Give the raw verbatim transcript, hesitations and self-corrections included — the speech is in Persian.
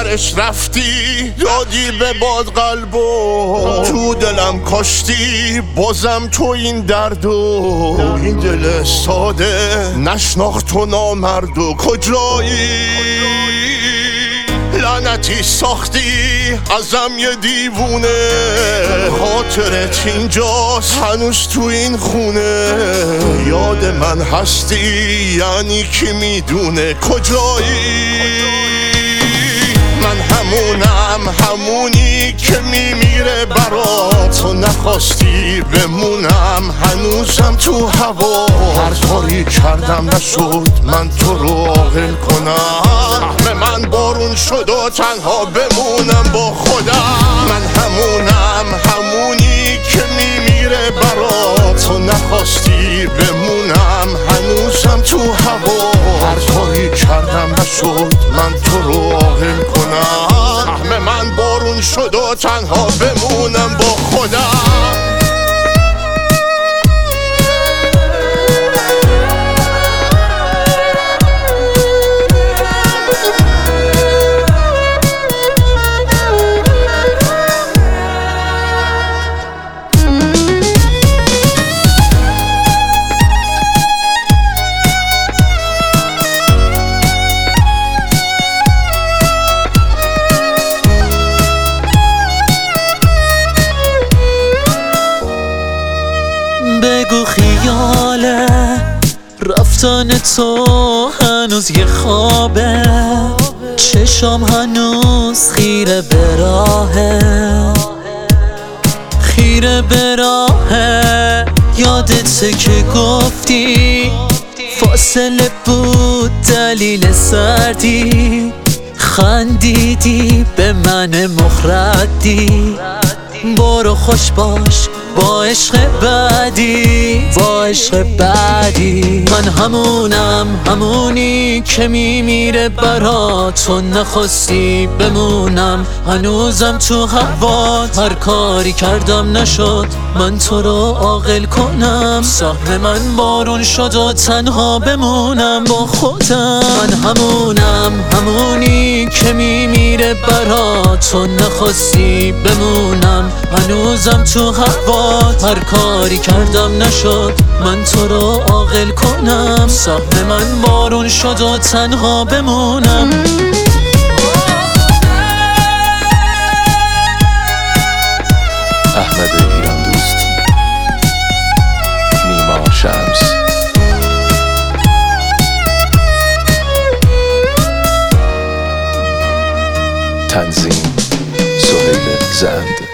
آخرش رفتی دادی به باد قلبو، تو دلم کاشتی بازم تو این دردو. این دل ساده نشناخت تو نامردو، کجایی؟ لعنتی ساختی ازم یه دیوونه، خاطرت اینجاست هنوز تو این خونه. یاد من هستی یعنی کی میدونه کجایی؟ من همونم، همونی که میمیره برات، تو نخواستی بمونم هنوزم تو هوا. هر کاری کردم نشد من تو رو عاقل کنم، فهم من بارون شد و تنها بمونم با خودم. من همونم، همونی که میمیره برات، تو نخواستی بمونم هنوزم تو هوا. هر کاری کردم نشد من تو رو عاقل کنم، فهم من بارون شد و تنها بمونم با خودم. بگو خیاله رفتن تو هنوز یه خوابه، چشام هنوز خیره به راهه، خیره به راهه. یادته که گفتی فاصله بود دلیل سردی، خندیدی به من مخردی. برو خوش باش با عشق بعدی، با عشق بعدی. من همونم، همونی که میمیره برات، تو نخواستی بمونم هنوزم تو هوات. هر کاری کردم نشد من تو رو عاقل کنم، سهم من بارون شد و تنها بمونم با خودم. من همونم، همونی که میمیره برات، تو نخواستی بمونم هنوزم تو هوات. هر کاری کردم نشد من تو رو عاقل کنم، سهم من بارون شد و تنها بمونم. احمد ایران دوست، نیما شمس. تنظیم سهیل زند.